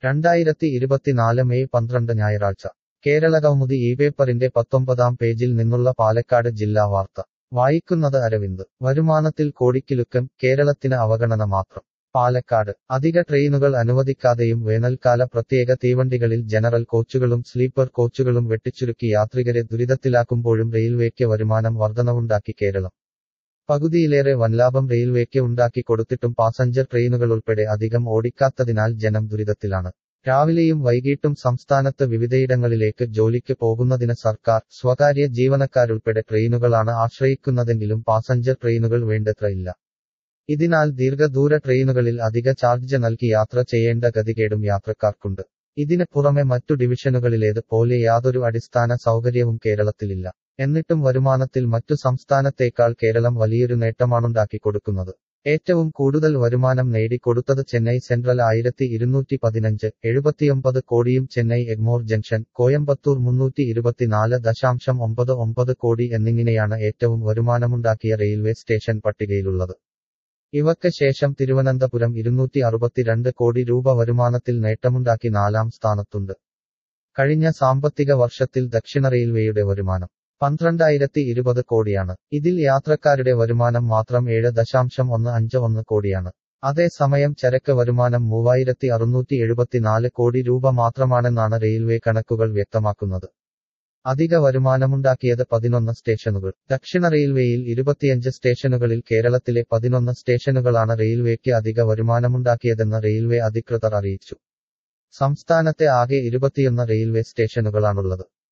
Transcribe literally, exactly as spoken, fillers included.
രണ്ടായിരത്തി ഇരുപത്തിനാല് മെയ് പന്ത്രണ്ട് ഞായറാഴ്ച കേരളകൗമുദി ഈ പേപ്പറിന്റെ പത്തൊമ്പതാം പേജിൽ നിന്നുള്ള പാലക്കാട് ജില്ലാ വാർത്ത വായിക്കുന്നത് അരവിന്ദ്. വരുമാനത്തിൽ കോടിക്കിലുക്കം, കേരളത്തിന് അവഗണന മാത്രം. പാലക്കാട് അധിക ട്രെയിനുകൾ അനുവദിക്കാതെയും വേനൽക്കാല പ്രത്യേക തീവണ്ടികളിൽ ജനറൽ കോച്ചുകളും സ്ലീപ്പർ കോച്ചുകളും വെട്ടിച്ചുരുക്കി യാത്രികരെ ദുരിതത്തിലാക്കുമ്പോഴും റെയിൽവേക്ക് വരുമാനം വർധനവുണ്ടാക്കി കേരളം. പകുതിയിലേറെ വൻലാഭം റെയിൽവേക്ക് ഉണ്ടാക്കി കൊടുത്തിട്ടും പാസഞ്ചർ ട്രെയിനുകളുൾപ്പെടെ അധികം ഓടിക്കാത്തതിനാൽ ജനം ദുരിതത്തിലാണ്. രാവിലെയും വൈകിട്ടും സംസ്ഥാനത്ത് വിവിധയിടങ്ങളിലേക്ക് ജോലിക്ക് പോകുന്നതിന് സർക്കാർ, സ്വകാര്യ ജീവനക്കാരുൾപ്പെടെ ട്രെയിനുകളാണ് ആശ്രയിക്കുന്നതെങ്കിലും പാസഞ്ചർ ട്രെയിനുകൾ വേണ്ടത്ര ഇല്ല. ഇതിനാൽ ദീർഘദൂര ട്രെയിനുകളിൽ അധിക ചാർജ് നൽകി യാത്ര ചെയ്യേണ്ട ഗതികേടും യാത്രക്കാർക്കുണ്ട്. ഇതിന് പുറമെ മറ്റു ഡിവിഷനുകളിലേത് പോലെ യാതൊരു അടിസ്ഥാന സൗകര്യവും കേരളത്തിലില്ല. എന്നിട്ടും വരുമാനത്തിൽ മറ്റു സംസ്ഥാനത്തേക്കാൾ കേരളം വലിയൊരു നേട്ടമാണുണ്ടാക്കി കൊടുക്കുന്നത്. ഏറ്റവും കൂടുതൽ വരുമാനം നേടിക്കൊടുത്തത് ചെന്നൈ സെൻട്രൽ ആയിരത്തി ഇരുന്നൂറ്റി പതിനഞ്ച്, എഴുപത്തിയൊമ്പത് കോടിയും ചെന്നൈ എഗ്മോർ ജംഗ്ഷൻ, കോയമ്പത്തൂർ മുന്നൂറ്റി ഇരുപത്തിനാല് ദശാംശം ഒമ്പത് ഒമ്പത് കോടി എന്നിങ്ങനെയാണ് ഏറ്റവും വരുമാനമുണ്ടാക്കിയ റെയിൽവേ സ്റ്റേഷൻ പട്ടികയിലുള്ളത്. ഇവക്ക് ശേഷം തിരുവനന്തപുരം ഇരുന്നൂറ്റി അറുപത്തിരണ്ട് കോടി രൂപ വരുമാനത്തിൽ നേട്ടമുണ്ടാക്കി നാലാം സ്ഥാനത്തുണ്ട്. കഴിഞ്ഞ സാമ്പത്തിക വർഷത്തിൽ ദക്ഷിണ റെയിൽവേയുടെ വരുമാനം പന്ത്രണ്ടായിരത്തി ഇരുപത് കോടിയാണ്. ഇതിൽ യാത്രക്കാരുടെ വരുമാനം മാത്രം ഏഴ് ദശാംശം ഒന്ന് അഞ്ച് ഒന്ന് കോടിയാണ്. അതേസമയം ചരക്ക് വരുമാനം മൂവായിരത്തി അറുന്നൂറ്റി എഴുപത്തിനാല് കോടി രൂപ മാത്രമാണെന്നാണ് റെയിൽവേ കണക്കുകൾ വ്യക്തമാക്കുന്നത്. അധിക വരുമാനമുണ്ടാക്കിയത് പതിനൊന്ന് സ്റ്റേഷനുകൾ. ദക്ഷിണ റെയിൽവേയിൽ ഇരുപത്തിയഞ്ച് സ്റ്റേഷനുകളിൽ കേരളത്തിലെ പതിനൊന്ന് സ്റ്റേഷനുകളാണ് റെയിൽവേക്ക് അധിക വരുമാനമുണ്ടാക്കിയതെന്ന് റെയിൽവേ അധികൃതർ അറിയിച്ചു. സംസ്ഥാനത്തെ ആകെ ഇരുപത്തിയൊന്ന് റെയിൽവേ സ്റ്റേഷനുകളാണുള്ളത്.